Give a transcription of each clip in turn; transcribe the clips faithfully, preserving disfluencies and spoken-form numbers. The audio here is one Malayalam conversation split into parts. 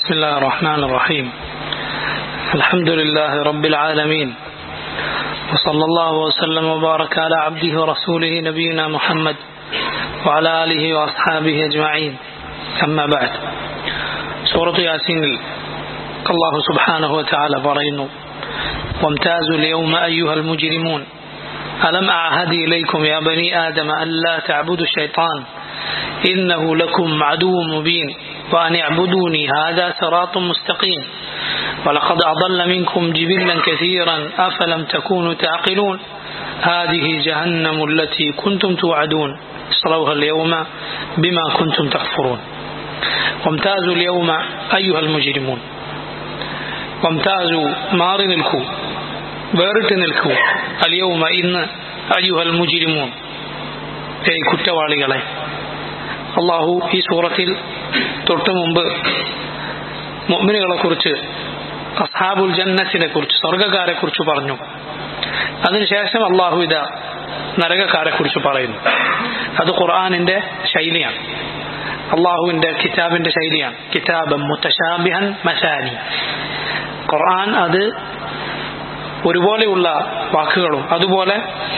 بسم الله الرحمن الرحيم الحمد لله رب العالمين وصلى الله وسلم وبارك على عبده ورسوله نبينا محمد وعلى آله وأصحابه أجمعين أما بعد سورة ياسين الله سبحانه وتعالى പറയുന്നു وامتازوا اليوم أيها المجرمون ألم أعهد إليكم يا بني آدم ألا تعبدوا الشيطان إنه لكم عدو مبين وأن اعبدوني هذا صراط مستقيم ولقد أضل منكم جبلا كثيرا أفلم تكونوا تعقلون هذه جهنم التي كنتم توعدون اصلوها اليوم بما كنتم تكفرون وامتازوا اليوم أيها المجرمون وامتازوا مار نلكو വേറിട്ട് നിൽക്കൂ അൽയൗമ ഇന്ന് അയ്യുഹൽ മുജ്രിമൂൻ ഏ കുറ്റവാളികളെ. അള്ളാഹു ഈ സൂറത്തിൽ തൊട്ടു മുമ്പ് മുഅ്മിനുകളെ കുറിച്ച് അസ്ഹാബുൽ ജന്നത്തിനെ കുറിച്ച് സ്വർഗ്ഗക്കാരെ കുറിച്ച് പറഞ്ഞു. അതിനുശേഷം അള്ളാഹു ഇതാ നരകക്കാരെ കുറിച്ച് പറയുന്നു. അത് ഖുർആനിന്റെ ശൈലിയാണ്, അള്ളാഹുവിന്റെ കിതാബിന്റെ ശൈലിയാണ്. കിതാബൻ മുതശാബിഹൻ മസാനി. ഖുർആൻ അത് ഒരുപോലെയുള്ള വാക്കുകളും അതുപോലെ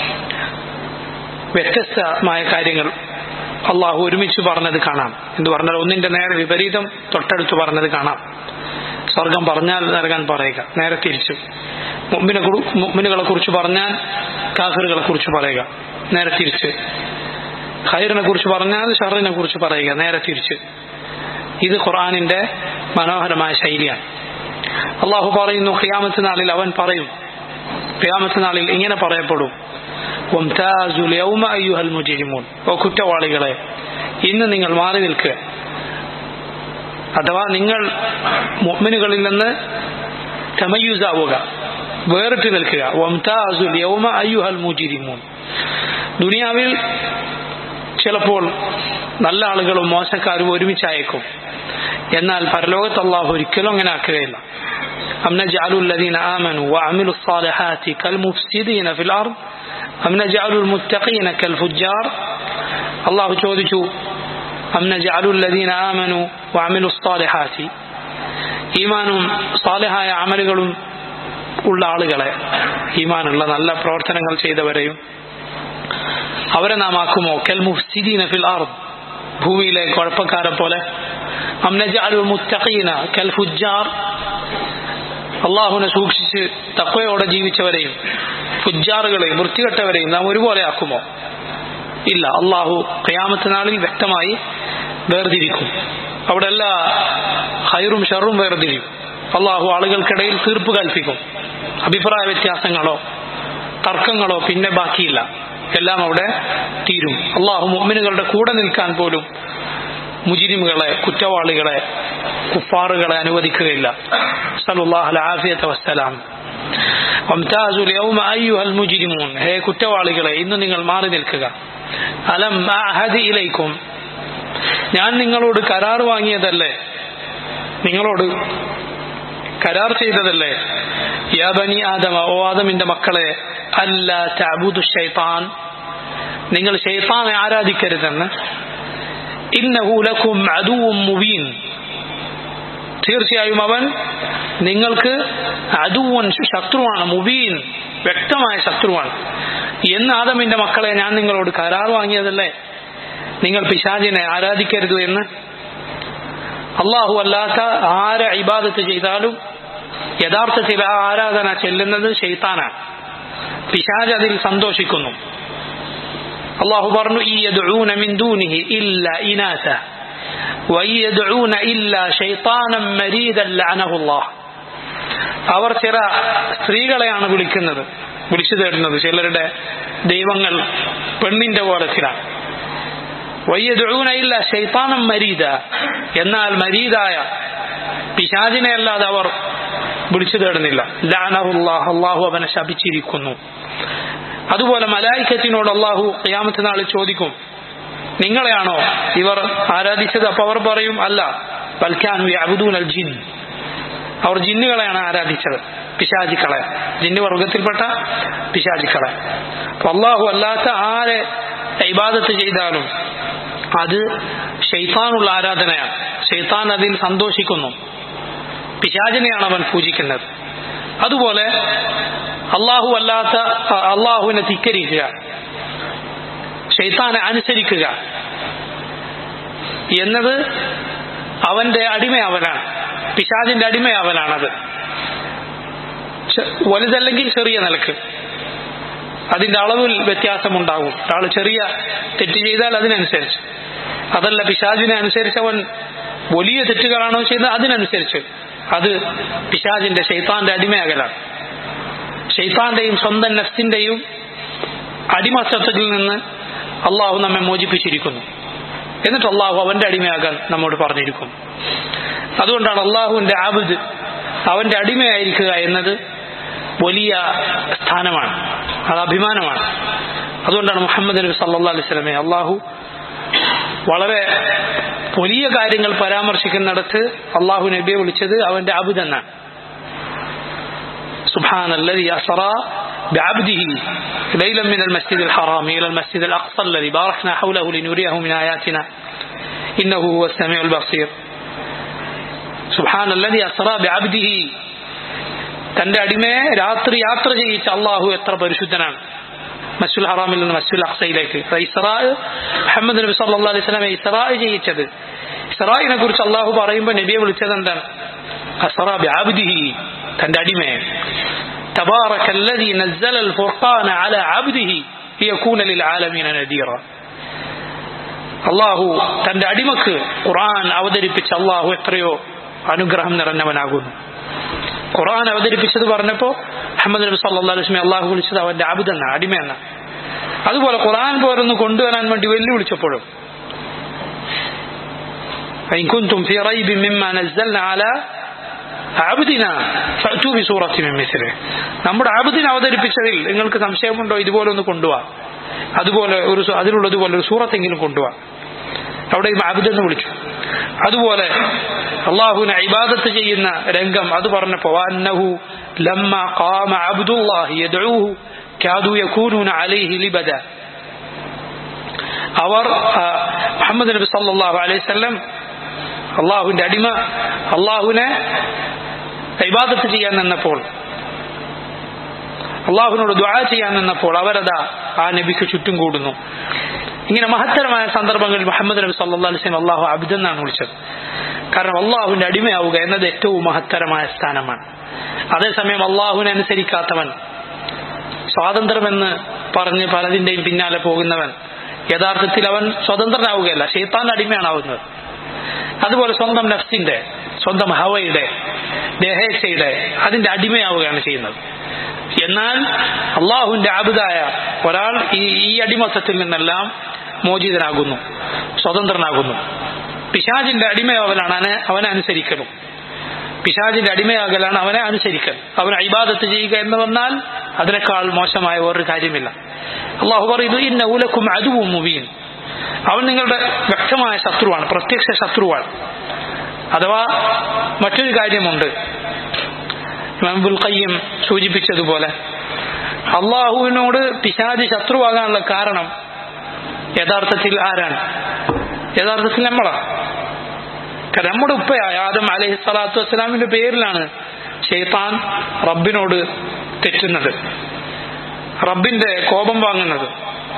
വ്യത്യസ്തമായ കാര്യങ്ങൾ അള്ളാഹു ഒരുമിച്ച് പറഞ്ഞത് കാണാം. എന്ന് പറഞ്ഞാൽ ഒന്നിന്റെ നേരെ വിപരീതം തൊട്ടടുത്ത് പറഞ്ഞത് കാണാം. സ്വർഗം പറഞ്ഞാൽ നരകാൻ പറയുക, നേരെ തിരിച്ചു. മുഅ്മിനെ മുഅ്മിനുകളെ കുറിച്ച് പറഞ്ഞാൽ കാഫിറുകളെ കുറിച്ച് പറയുക, നേരെ തിരിച്ച്. ഖൈറിനെ കുറിച്ച് പറഞ്ഞാൽ ഷർറിനെ കുറിച്ച് പറയുക, നേരെ തിരിച്ച്. ഇത് ഖുർആനിന്റെ മനോഹരമായ ശൈലിയാണ്. അള്ളാഹു പറയുന്നു, ഖിയാമത്ത് നാളിൽ അവൻ പറയും, ഖിയാമത്ത് നാളിൽ ഇങ്ങനെ പറയപ്പെടും, വംതാസുൽ യൗമ അയ്യുഹൽ മുജ്രിമൂൻ, ഓ കുറ്റവാളികളെ ഇന്ന് നിങ്ങൾ മാറി നിൽക്കുക. അഥവാ നിങ്ങൾ മുഅ്മിനുകളിൽ നിന്ന് തമയ്യുസാവുക, വേറിട്ട് നിൽക്കുക. വംതാസുൽ യൗമ അയ്യുഹൽ മുജ്രിമൂൻ. ദുനിയാവിൽ ചിലപ്പോൾ നല്ല ആളുകളും മോശക്കാരും ഒരുമിച്ചായേക്കും. എന്നാൽ പരലോകത്ത് അല്ലാഹു ഒരിക്കലും അങ്ങനെ ആക്കുകയില്ല. أم نجعل الذين آمنوا وعملوا الصالحات كالمفسدين في الأرض أم نجعل المتقين كالفجار. الله ചോദിച്ചു, أم نجعل الذين آمنوا وعملوا الصالحات, ഈമാനും സാലിഹായ അമലുകളും ഉള്ള ആളുകളെ, ഈമാനുള്ള നല്ല പ്രവർത്തനങ്ങൾ ചെയ്തവരെയും അവരെ നാം ആക്കുമോ കൽ മുഫ്സിദീന ഫിൽ അർദ്, ഭൂമിയിലെ കുഴപ്പക്കാരെ പോലെ. അം നജഅലുൽ മുത്തഖീന കൽ ഫുജ്ജാർ, അള്ളാഹുവിനെ സൂക്ഷിച്ച് തഖ്വയോടെ ജീവിച്ചവരെയും ഫുജ്ജാറുകളെയും വൃത്തികെട്ടവരെയും നാം ഒരുപോലെ ആക്കുമോ? ഇല്ല. അള്ളാഹു ഖിയാമത്ത് നാളിൽ വ്യക്തമായി വേർതിരിക്കും. അവിടെ എല്ലാ ഖൈറും ഷർറും വേർതിരിക്കും. അള്ളാഹു ആളുകൾക്കിടയിൽ തീർപ്പ് കൽപ്പിക്കും. അഭിപ്രായ വ്യത്യാസങ്ങളോ തർക്കങ്ങളോ പിന്നെ ബാക്കിയില്ല, എല്ലാം അവിടെ തീരും. അള്ളാഹു മുഅ്മിനുകളുടെ കൂടെ നിൽക്കാൻ പോലും മുജ്രിമുകളെ, കുറ്റവാളികളെ, കുഫാറുകളെ അനുവദിക്കുകയില്ല. സല്ലല്ലാഹു അലൈഹി വസല്ലം. വംതാസുൽ യൗമ അയ്യുഹൽ മുജ്രിമൂൻ, ഹേ കുറ്റവാളികളെ ഇന്ന് നിങ്ങൾ മാറി നിൽക്കുക. അലം അഅഹദ് ഇലൈക്കും, ഞാൻ നിങ്ങളോട് കരാർ വാങ്ങിയതല്ലേ, നിങ്ങളോട് കരാർ ചെയ്തതല്ലേ. യാ ബനി ആദമ, ഓ ആദമിന്റെ മക്കളെ, അല്ലാ തഅബുദു ശൈത്താൻ, നിങ്ങൾ ശൈത്താനെ ആരാധിക്കരുതെന്ന്. ഇന്നഹു ലക്കും അദുവ്വുൻ മുബീൻ, തീർച്ചയായും അവൻ നിങ്ങൾക്ക് അദുവ്വൻ ശത്രുവാണ്, മുബീൻ വ്യക്തമായ ശത്രുവാണ് എന്ന് ആദമിന്റെ മക്കളെ ഞാൻ നിങ്ങളോട് കരാർ വാങ്ങിയതല്ലേ, നിങ്ങൾ പിശാചിനെ ആരാധിക്കരുത് എന്ന്. അള്ളാഹു അല്ലാത്ത ആരെ ഇബാദത്ത് ചെയ്താലും യഥാർത്ഥത്തിൽ ആ ആരാധന ചെല്ലുന്നത് ശൈത്താനാണ്. പിശാച് അതിൽ സന്തോഷിക്കുന്നു. അള്ളാഹു പറഞ്ഞു, യദ്ഊന മിൻ ദൂനിഹി ഇല്ലാ ഇനാസ വയദ്ഊന ഇല്ലാ ശൈത്താനൻ മരീദൻ ലഅനഹുല്ലാഹ്, അവർ ചില സ്ത്രീകളെയാണ് വിളിക്കുന്നത്, വിളിച്ചു തേടുന്നത്. ചിലരുടെ ദൈവങ്ങൾ പെണ്ണിന്റെ കോലത്തിലാണ്. വയദ്ഊന ഇല്ലാ ശൈത്താനൻ മരീദ, എന്നാൽ മരീദായ പിശാചിനെ അല്ലാതെ അവർ വിളിച്ചു തേടുന്നില്ല. ലഅനഹുല്ലാഹ്, അള്ളാഹു അവനെ ശപിച്ചിരിക്കുന്നു. അതുപോലെ മലായിക്കത്തിനോട് അള്ളാഹു ഖിയാമത്ത് നാളിൽ ചോദിക്കും, നിങ്ങളെയാണോ ഇവർ ആരാധിച്ചത്? അപ്പൊ അവർ പറയും, അല്ല, ബൽ കാനൂ യഅ്ബുദൂനൽ ജിൻ, അവർ ജിന്നുകളെയാണ് ആരാധിച്ചത്, പിശാചിക്കളെ, ജിന്നു വർഗത്തിൽപ്പെട്ട പിശാചിക്കളെ. അപ്പൊ അള്ളാഹു അല്ലാത്ത ആരെ ഇബാദത്ത് ചെയ്താലും അത് ശൈത്താനുള്ള ആരാധനയാണ്. ശൈത്താൻ അതിൽ സന്തോഷിക്കുന്നു. പിശാചിനെയാണ് അവൻ പൂജിക്കുന്നത്. അതുപോലെ അള്ളാഹു അല്ലാത്ത അള്ളാഹുവിനെ ധിക്കരിക്കുക, ശൈത്താനെ അനുസരിക്കുക എന്നത് അവന്റെ അടിമയാവലാണ്, പിശാചിന്റെ അടിമയാവലാണത്. വലുതല്ലെങ്കിൽ ചെറിയ നിലക്ക് അതിന്റെ അളവിൽ വ്യത്യാസമുണ്ടാകും. ഒരാൾ ചെറിയ തെറ്റ് ചെയ്താൽ അതിനനുസരിച്ച്, അതല്ല പിശാചിനെ അനുസരിച്ച് അവൻ വലിയ തെറ്റുകളാണോ ചെയ്യുന്നത് അതിനനുസരിച്ച്, അത് പിശാചിന്റെ ശൈത്താന്റെ അടിമയാകലാണ്. ശൈത്താന്റെയും സ്വന്തം നഫ്സിന്റെയും അടിമത്തത്തിൽ നിന്ന് അള്ളാഹു നമ്മെ മോചിപ്പിച്ചിരിക്കുന്നു. എന്നിട്ട് അള്ളാഹു അവന്റെ അടിമയാകാൻ നമ്മോട് പറഞ്ഞിരിക്കുന്നു. അതുകൊണ്ടാണ് അള്ളാഹുവിന്റെ ആബിദ്, അവന്റെ അടിമയായിരിക്കുക എന്നത് വലിയ സ്ഥാനമാണ്, അത് അഭിമാനമാണ്. അതുകൊണ്ടാണ് മുഹമ്മദ് നബി സല്ലല്ലാഹു അലൈഹി വസല്ലമയെ അള്ളാഹു വളരെ വലിയ കാര്യങ്ങൾ പരാമർശിക്കുന്നിടത്ത് അള്ളാഹു നബിയെ വിളിച്ചത് അവന്റെ അബ്ദ് എന്നാണ്. സുബ്ഹാനല്ലദി അസ്റാ ബിഅബ്ദിഹി ലൈലൻ മിനൽ മസ്ജിദിൽ ഹറാമി ഇലൽ മസ്ജിദിൽ അഖ്സ അല്ലദി ബാറക്നാ ഹൗലഹു ലിനുരിയഹു മിൻ ആയാതിനാ ഇന്നഹു ഹുവസ് സമീഉൽ ബസീർ. സുബ്ഹാനല്ലദി അസ്റാ ബിഅബ്ദിഹി, തന്റെ അടിമയെ രാത്രി യാത്ര ചെയ്യിച്ച അള്ളാഹു എത്ര പരിശുദ്ധനാണ്. മസ്ജിദുൽ ഹറാമിൽ നിന്ന് മസ്ജിദുൽ അഖ്സയിലേക്ക് ഇസ്റാ, മുഹമ്മദ് നബി സല്ലല്ലാഹു അലൈഹി വസല്ലം ഇസ്റാ ചെയ്യിച്ചത്. ഇസ്റായിനെ കുറിച്ച് അള്ളാഹു പറയുമ്പോൾ നബിയെ വിളിച്ചത് എന്താണ്? അസ്റാ ബിഅബ്ദിഹി, തന്റെ അടിമയെ. തബാറകല്ലദീ നസ്സലൽ ഫുർഖാന അലാ അബ്ദിഹി ലിയകൂന ലിൽ ആലമീന നദീറ. അള്ളാഹു തന്റെ അടിമക്ക് ഖുർആൻ അവതരിപ്പിച്ച അള്ളാഹു എത്രയോ അനുഗ്രഹം നിറഞ്ഞവനാകുന്നു. ഖുർആൻ അവതരിപ്പിച്ചത് പറഞ്ഞപ്പോ മുഹമ്മദ് നബി സല്ലല്ലാഹു അലൈഹി വസല്ലം അള്ളാഹു വിളിച്ചത് അവന്റെ അബ്ദ് എന്നാണ്, അടിമയെന്നാണ്. അതുപോലെ ഖുർആൻ പോരൊന്ന് കൊണ്ടുവരാൻ വേണ്ടി വെല്ലുവിളിച്ചപ്പോഴും ഇൻ കുൻതും ഫീ റൈബിൻ മിമ്മാ നസ്സൽനാ അലാ അബ്ദിനാ ഫഅ്തു ബിസൂറത്തിൻ മിൻ മിസ്ലിഹി, നമ്മുടെ അബ്ദിനെ അവതരിപ്പിച്ചതിൽ നിങ്ങൾക്ക് സംശയമുണ്ടോ, ഇതുപോലെ ഒന്ന് കൊണ്ടുവാ, അതുപോലെ ഒരു അതിലുള്ളതുപോലെ ഒരു സൂറത്തെങ്കിലും കൊണ്ടുവാ. അവിടെയും അബ്ദ് എന്ന് വിളിച്ചു. അതുപോലെ അള്ളാഹുവിനെ ഇബാദത്ത് ചെയ്യുന്ന രംഗം അത് പറഞ്ഞപ്പോ വഅന്നഹു ലമ്മാ ഖാമ അബ്ദുല്ലാഹി യദ്ഊഹു കാദു യകൂനൂന അലൈഹി ലിബദ. അവർ മുഹമ്മദ് നബി സല്ലല്ലാഹു അലൈഹി വസല്ലം അള്ളാഹുവിന്റെ അടിമ അള്ളാഹുവിനെ ഇബാദത്ത് ചെയ്യാൻ നിന്നപ്പോൾ, അള്ളാഹുവിനോട് ദുആ ചെയ്യാൻ നിന്നപ്പോൾ അവരതാ ആ നബിക്ക് ചുറ്റും കൂടുന്നു. ഇങ്ങനെ മഹത്തരമായ സന്ദർഭങ്ങളിൽ മുഹമ്മദ് നബി സല്ലല്ലാഹു അലൈഹി വസല്ലം അള്ളാഹു അബ്ദ് എന്നാണ് വിളിച്ചത്. കാരണം അള്ളാഹുവിന്റെ അടിമയാവുക എന്നത് ഏറ്റവും മഹത്തരമായ സ്ഥാനമാണ്. അതേസമയം അള്ളാഹുവിനെ അനുസരിക്കാത്തവൻ, സ്വാതന്ത്ര്യമെന്ന് പറഞ്ഞ് പലതിന്റെയും പിന്നാലെ പോകുന്നവൻ, യഥാർത്ഥത്തിൽ അവൻ സ്വതന്ത്രനാവുകയല്ല, ശൈത്താന്റെ അടിമയാണാവുന്നത്. അതുപോലെ സ്വന്തം നഫ്സിന്റെ, സ്വന്തം ഹവയുടെ, ദേഹേച്ഛയുടെ അതിന്റെ അടിമയാവുകയാണ് ചെയ്യുന്നത്. എന്നാൽ അള്ളാഹുവിന്റെ അബ്ദായ ഒരാൾ ഈ ഈ അടിമത്തത്തിൽ നിന്നെല്ലാം മോചിതനാകുന്നു, സ്വതന്ത്രനാകുന്നു. പിശാചിന്റെ അടിമയാവലാണ് അവനെ അനുസരിക്കലും, പിശാചിന്റെ അടിമയാകലാണ് അവനെ അനുസരിക്കൽ. അവനെ ഇബാദത്ത് ചെയ്യുക എന്ന് വന്നാൽ അതിനേക്കാൾ മോശമായ വേറൊരു കാര്യമില്ല. അള്ളാഹു പറയുന്നു ഇന്നഹു ലക്കും അദുവ്വുൻ മുബീൻ, അവൻ നിങ്ങളുടെ വ്യക്തമായ ശത്രുവാണ്, പ്രത്യക്ഷ ശത്രുവാണ്. അഥവാ മറ്റൊരു കാര്യമുണ്ട്, ഇമാം ഇബ്നുൽ ഖയ്യിം സൂചിപ്പിച്ചതുപോലെ അള്ളാഹുവിനോട് പിശാച് ശത്രുവാകാനുള്ള കാരണം യഥാർത്ഥത്തിൽ ആരാണ്? യഥാർത്ഥത്തിൽ നമ്മളാണ്. കാരണം നമ്മുടെ ഉപ്പയായ ആദം അലൈഹി സ്വലാത്തു വസ്സലാമിന്റെ പേരിലാണ് ശൈത്താൻ റബ്ബിനോട് തെറ്റുന്നത്, റബ്ബിന്റെ കോപം വാങ്ങുന്നത്.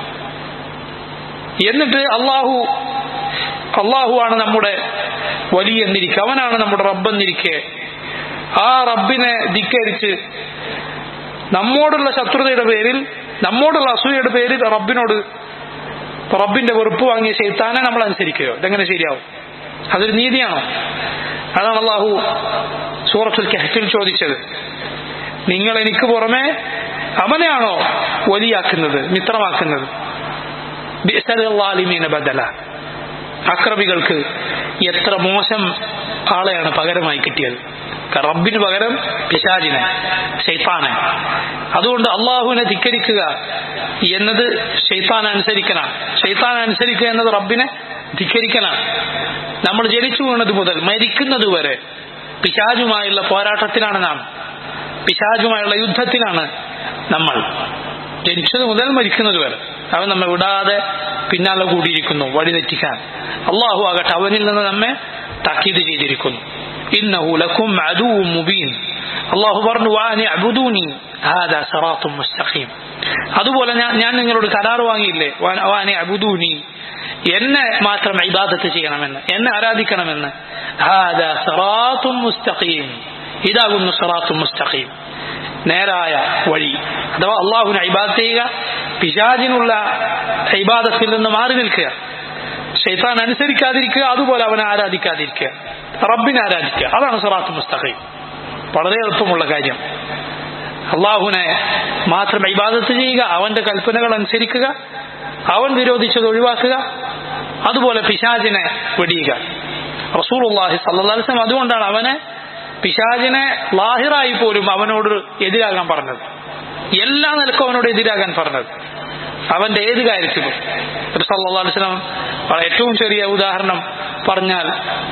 എന്നിട്ട് അള്ളാഹു അള്ളാഹുവാണ് നമ്മുടെ വലിയ എന്നിരിക്കെ, അവനാണ് നമ്മുടെ റബ്ബെന്നിരിക്കെ ആ റബ്ബിനെ ധിക്കരിച്ച് നമ്മോടുള്ള ശത്രുതയുടെ പേരിൽ, നമ്മോടുള്ള അസൂയയുടെ പേരിൽ റബ്ബിനോട് റബ്ബിന്റെ വെറുപ്പ് വാങ്ങിയ ശൈത്താനെ നമ്മൾ അനുസരിക്കുകയോ? ഇതെങ്ങനെ ശരിയാവും? അതൊരു നീതിയാണോ? അതാണ് അള്ളാഹു സൂറത്തുൽ കഹ്ഫിൽ ചോദിച്ചത്, നിങ്ങൾ എനിക്ക് പുറമെ അവനെയാണോ വലിയാക്കുന്നത്, മിത്രമാക്കുന്നത്? ബിഅ്സൽ ളാലിമീന ബദല, അക്രമികൾക്ക് എത്ര മോശം ആളെയാണ് പകരമായി കിട്ടിയത്. റബ്ബിന് പകരം പിശാചിനെ, ശൈത്താനെ. അതുകൊണ്ട് അള്ളാഹുവിനെ ധിക്കരിക്കുക എന്നത് ശൈത്താനെ അനുസരിക്കലാണ്, ശൈത്താനെ അനുസരിക്കുക എന്നത് റബ്ബിനെ ധിക്കരിക്കലാണ്. നമ്മൾ ജനിച്ചു വീണത് മുതൽ മരിക്കുന്നത് വരെ പിശാചുമായുള്ള പോരാട്ടത്തിലാണ് നാം, പിശാചുമായുള്ള യുദ്ധത്തിലാണ് നമ്മൾ. ജനിച്ചത് മുതൽ മരിക്കുന്നത് വരെ അവൻ നമ്മെ വിടാതെ പിന്നാലെ കൂടിയിരിക്കുന്നു വഴിതെറ്റിക്കാൻ. അള്ളാഹു ആകട്ടെ അവനിൽ നിന്ന് നമ്മെ താക്കീത് ചെയ്തിരിക്കുന്നു. ഇന്നഹു ലക്കും അദുവ്വുൻ മുബീൻ. അല്ലാഹു പറഞ്ഞു വഅനി അബ്ദൂനി ഹാദാ സിറാത്തുൻ മുസ്തഖീം. അതുപോലെ ഞാൻ ഞാൻ നിങ്ങളോട് കരാർ വാങ്ങിയില്ലേ, വഅനി അബ്ദൂനി, എന്നെ മാത്രം ഇബാദത്ത് ചെയ്യണമെന്ന്, എന്നെ ആരാധിക്കണമെന്ന്. ഹാദാ സിറാത്തുൻ മുസ്തഖീം, ഇതാകുന്നു സിറാത്തുൻ മുസ്തഖീം, നേരായ വഴി. അഥവാ അള്ളാഹുവിനെ ഇബാദത്ത് ചെയ്യുക, പിശാചിനുള്ള ഇബാദത്തിൽ നിന്ന് മാറി നിൽക്കുക, ശൈത്താൻ അനുസരിക്കാതിരിക്കുക, അതുപോലെ അവനെ ആരാധിക്കാതിരിക്കുക, റബ്ബിനെ ആരാധിക്കുക. അതാണ് സിറാത്തുൽ മുസ്തഖീം. വളരെ എളുപ്പമുള്ള കാര്യം. അള്ളാഹുവിനെ മാത്രം ഇബാദത്ത് ചെയ്യുക, അവന്റെ കൽപ്പനകൾ അനുസരിക്കുക, അവൻ വിരോധിച്ചത് ഒഴിവാക്കുക, അതുപോലെ പിശാചിനെ വെടിയുക. റസൂലുള്ളാഹി സ്വല്ലല്ലാഹു അലൈഹി വസല്ലം അതുകൊണ്ടാണ് അവനെ, പിശാചിനെ ലാഹിറായി പോലും അവനോട് എതിരാകാൻ പറഞ്ഞത്, എല്ലാ നിലക്കും അവനോട് എതിരാകാൻ പറഞ്ഞത്, അവന്റെ ഏത് കാര്യത്തിലും. സല്ലല്ലാഹു അലൈഹി വസല്ലം ഏറ്റവും ചെറിയ ഉദാഹരണം പറഞ്ഞാൽ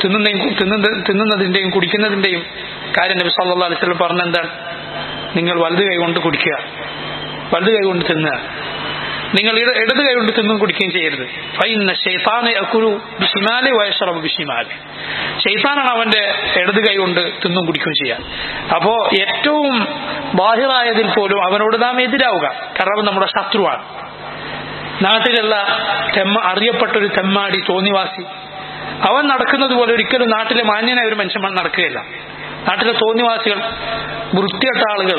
തിന്നുന്നതിന്റെയും കുടിക്കുന്നതിന്റെയും കാര്യം നബി സല്ലല്ലാഹു അലൈഹി വസല്ലം പറഞ്ഞെന്താണ്? നിങ്ങൾ വലത് കൈ കൊണ്ട് കുടിക്കുക, വലത് കൈ കൊണ്ട് തിന്നുക, നിങ്ങൾ ഇടത് കൈ കൊണ്ട് തിന്നും കുടിക്കുകയും ചെയ്യരുത്. ഫഇന്ന ശൈത്താന യകുലു ബിശിമാലി വയശ്റബു ബിശിമാലി, ശൈത്താനാണ് അവന്റെ ഇടത് കൈ കൊണ്ട് തിന്നും കുടിക്കുകയും ചെയ്യുക. അപ്പോ ഏറ്റവും ബാഹിറായതിൽ പോലും അവനോട് നാം എതിരാവുക, കാരണം നമ്മുടെ ശത്രുവാണ്. നാട്ടിലുള്ള തെമ്മ അറിയപ്പെട്ടൊരു തെമ്മാടി തോന്നിവാസി, അവൻ നടക്കുന്നത് പോലെ ഒരിക്കലും നാട്ടിലെ മാന്യനായ ഒരു മനുഷ്യൻ നടക്കുകയില്ല. നാട്ടിലെ തോന്നിവാസികൾ, വൃത്തികെട്ട ആളുകൾ,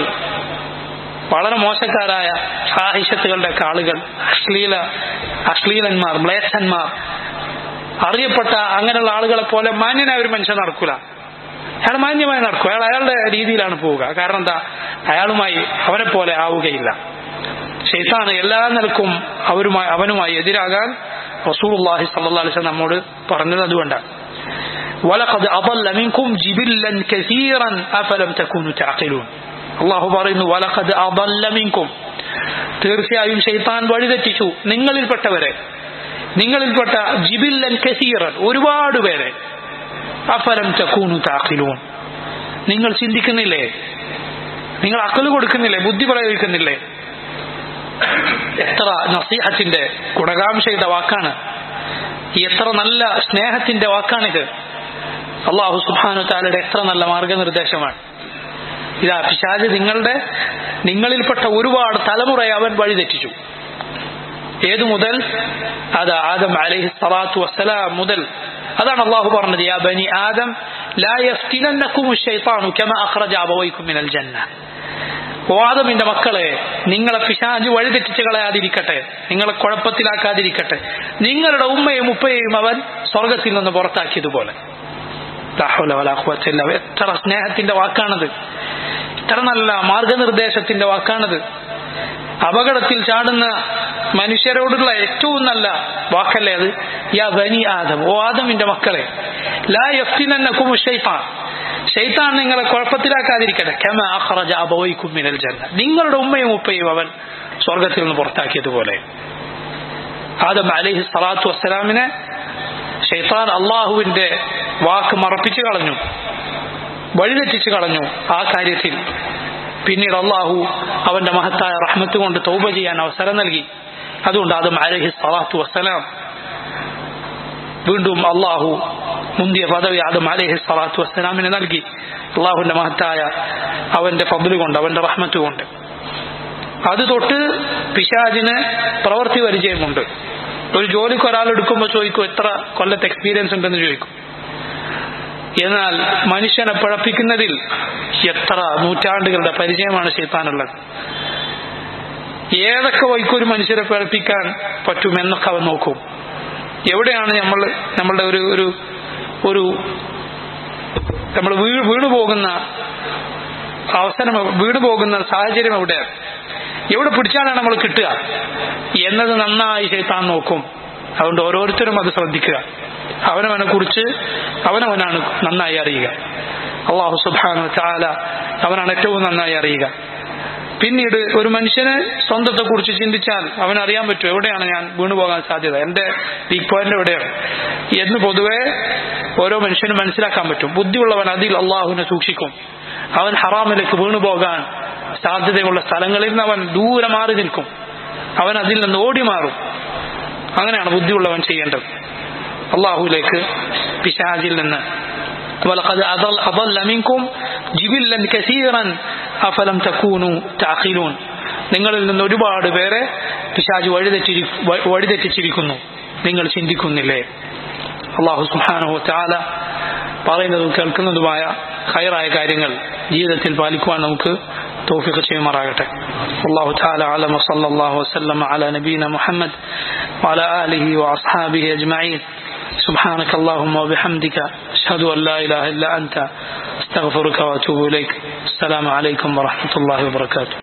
വളരെ മോശക്കാരായ ഫാഹിഷത്തുകളുടെ ഒക്കെ ആളുകൾ, അശ്ലീല അശ്ലീലന്മാർ, മ്ലേച്ഛന്മാർ, അറിയപ്പെട്ട അങ്ങനെയുള്ള ആളുകളെ പോലെ മാന്യനായ ഒരു മനുഷ്യൻ നടക്കൂല. അയാൾ മാന്യമായി നടക്കും, അയാൾ അയാളുടെ രീതിയിലാണ് പോവുക. കാരണം എന്താ? അയാളുമായി അവനെ പോലെ ആവുകയില്ല. ശൈത്താൻ എല്ലാ നിലക്കും അവരുമായി അവനുമായി എതിരാകാൻ റസൂലുള്ളാഹി സ്വല്ലല്ലാഹു അലൈഹി വസല്ലം നമ്മോട് പറഞ്ഞത് അതുകൊണ്ടാണ്. വലഖദ് അദല്ല മിൻകും ജിബില്ലൻ കസീറൻ അഫലം തകൂനു തഅഖിലൂൻ. അല്ലാഹു പറയുന്നു വലഖദ് അദല്ല മിൻകും, തീർച്ചയായും ശൈത്താൻ വഴിതെറ്റിച്ചു നിങ്ങളിൽപ്പെട്ടവരെ, നിങ്ങളിൽപ്പെട്ട ജിബില്ലൻ കസീറൻ, ഒരുപാട് പേരെ. അഫലം തകൂനു തഅഖിലൂൻ, നിങ്ങൾ ചിന്തിക്കുന്നില്ലേ? നിങ്ങൾ അഖൽ കൊടുക്കുന്നില്ലേ? ബുദ്ധി പ്രയോഗിക്കുന്നില്ലേ? എത്ര നസീഹത്തിന്റെ ഗുണകാംക്ഷയുടെ വാക്കാണ്, എത്ര നല്ല സ്നേഹത്തിന്റെ വാക്കാണിത്. അല്ലാഹു സുബ്ഹാനഹു വ തആലയുടെ എത്ര നല്ല മാർഗനിർദ്ദേശമാണ്. ഇതാ പിശാച് നിങ്ങളുടെ നിങ്ങളിൽപ്പെട്ട ഒരുപാട് തലമുറയെ അവൻ വഴിതെറ്റിച്ചു. ഏതു മുതൽ? അത് ആദം അലൈഹി സ്വലാത്തു വസ്സലാം മുതൽ. അതാണ് അല്ലാഹു പറഞ്ഞത്, യാ ബനി ആദം ലാ യഫ്തിനന്നകും ശൈത്താനു കമാ അഖ്റജ അബവൈകും മിനൽ ജന്ന. ഓ ആദമിന്റെ മക്കളെ, നിങ്ങളെ പിശാച് വഴിതെറ്റിച്ച് കളയാതിരിക്കട്ടെ, നിങ്ങളെ കുഴപ്പത്തിലാക്കാതിരിക്കട്ടെ, നിങ്ങളുടെ ഉമ്മയും ഉപ്പയെയും അവൻ സ്വർഗത്തിൽ നിന്ന് പുറത്താക്കിയതുപോലെ. എത്ര സ്നേഹത്തിന്റെ വാക്കാണത്, എത്ര നല്ല മാർഗനിർദ്ദേശത്തിന്റെ വാക്കാണത്. അപകടത്തിൽ ചാടുന്ന മനുഷ്യരോടുള്ള ഏറ്റവും നല്ല വാക്കല്ലേ അത്? യാ ബനി ആദം, ഓ ആദമിന്റെ മക്കളെ, ലാ യഫ്തിനന്നകും ശൈത്താൻ, ശൈത്താൻ നിങ്ങളെ കുഴപ്പത്തിലാക്കാതിരിക്കട്ടെ, കമാ അഖ്റജ അബവൈകും മിനൽ ജന്ന, നിങ്ങളുടെ ഉമ്മയും ഉപ്പയും അവൻ സ്വർഗത്തിൽ നിന്ന് പുറത്താക്കിയതുപോലെ. ആദം അലൈഹി സ്വലാത്തു വസ്സലാമിനെ ശൈത്താൻ അള്ളാഹുവിന്റെ വാക്ക് മറപ്പിച്ചു കളഞ്ഞു, വഴിതെറ്റിച്ചു കളഞ്ഞു ആ കാര്യത്തിൽ. പിന്നീട് അള്ളാഹു അവന്റെ മഹത്തായ റഹ്മത്ത് കൊണ്ട് തൗബ ചെയ്യാൻ അവസരം നൽകി. അതുകൊണ്ട് ആദം അലൈഹി സ്വലാത്തു വസ്സലാം വീണ്ടും അള്ളാഹു മുന്തിയ പദവി ആദം അലൈഹി സ്വലാത്തു വസ്സലാമിന് നൽകി, അള്ളാഹുവിന്റെ മഹത്തായ അവന്റെ ഫദ്ല് കൊണ്ട്, അവന്റെ റഹ്മത്ത് കൊണ്ട്. അത് തൊട്ട് പിശാചിന് പ്രവൃത്തി പരിചയമുണ്ട്. ഒരു ജോലിക്ക് ഒരാൾ എടുക്കുമ്പോൾ ചോദിക്കും എത്ര കൊല്ലത്തെ എക്സ്പീരിയൻസ് ഉണ്ടെന്ന് ചോദിക്കും. എന്നാൽ മനുഷ്യനെ പഴപ്പിക്കുന്നതിൽ എത്ര നൂറ്റാണ്ടുകളുടെ പരിചയമാണ് ശൈത്താനുള്ളത്. ഏതൊക്കെ വൈക്കൊരു മനുഷ്യരെ പഴപ്പിക്കാൻ പറ്റുമെന്നൊക്കെ അവൻ നോക്കും. എവിടെയാണ് നമ്മൾ നമ്മളുടെ ഒരു ഒരു ഒരു നമ്മൾ വീണു പോകുന്ന അവസരം, വീണു പോകുന്ന സാഹചര്യം എവിടെയാണ്, എവിടെ പിടിച്ചാലാണ് നമ്മൾ കിട്ടുക എന്നത് നന്നായി ശൈത്താൻ നോക്കും. അതുകൊണ്ട് ഓരോരുത്തരും അത് ശ്രദ്ധിക്കുക. അവനവനെ കുറിച്ച് അവനവനാണ് നന്നായി അറിയുക. അല്ലാഹു സുബ്ഹാനഹു വ തആല അവനാണ് ഏറ്റവും നന്നായി അറിയുക. പിന്നീട് ഒരു മനുഷ്യന് സ്വന്തത്തെ കുറിച്ച് ചിന്തിച്ചാൽ അവനറിയാൻ പറ്റും എവിടെയാണ് ഞാൻ വീണുപോകാൻ സാധ്യത, എന്റെ വീക്ക് പോയിന്റ് എവിടെയാണ് എന്ന് പൊതുവെ ഓരോ മനുഷ്യനും മനസ്സിലാക്കാൻ പറ്റും. ബുദ്ധിയുള്ളവൻ അതിൽ അള്ളാഹുവിനെ സൂക്ഷിക്കും. അവൻ ഹറാമിലേക്ക് വീണുപോകാൻ സാധ്യതയുള്ള സ്ഥലങ്ങളിൽ നിന്ന് അവൻ ദൂരെ മാറി നിൽക്കും, അവൻ അതിൽ നിന്ന് ഓടി മാറും. അങ്ങനെയാണ് ബുദ്ധിയുള്ളവൻ ചെയ്യേണ്ടത്. അള്ളാഹുവിലേക്ക്, പിശാചിൽ നിന്ന് വലഖദ് അദല്ല മിൻകും ജിബില്ലൻ കസീറൻ അഫലം തകൂനു തഅഖിലൂൻ. നിങ്ങളിൽ നിന്ന് ഒരുപാട് പേരെ പിശാച് വഴിതെറ്റി വഴിതെറ്റിച്ചിരിക്കുന്നു, നിങ്ങൾ ചിന്തിക്കുന്നില്ലേ? അല്ലാഹു സുബ്ഹാനഹു വ തആല പറയുന്നതും കേൾക്കുന്നതുമായ ഖൈറായ കാര്യങ്ങൾ ജീവിതത്തിൽ പാലിക്കുവാൻ നമുക്ക് തൗഫീഖ് ചെയ്യുമാറാകട്ടെ. അല്ലാഹു തആല അലം വസല്ലല്ലാഹു വസല്ലമ അലാ നബീന മുഹമ്മദ് വഅലാ ആലിഹി വഅസ്ഹാബിഹി അജ്മഈൻ. سبحانك اللهم وبحمدك أشهد أن لا إله إلا أنت أستغفرك وأتوب إليك. السلام عليكم ورحمة الله وبركاته.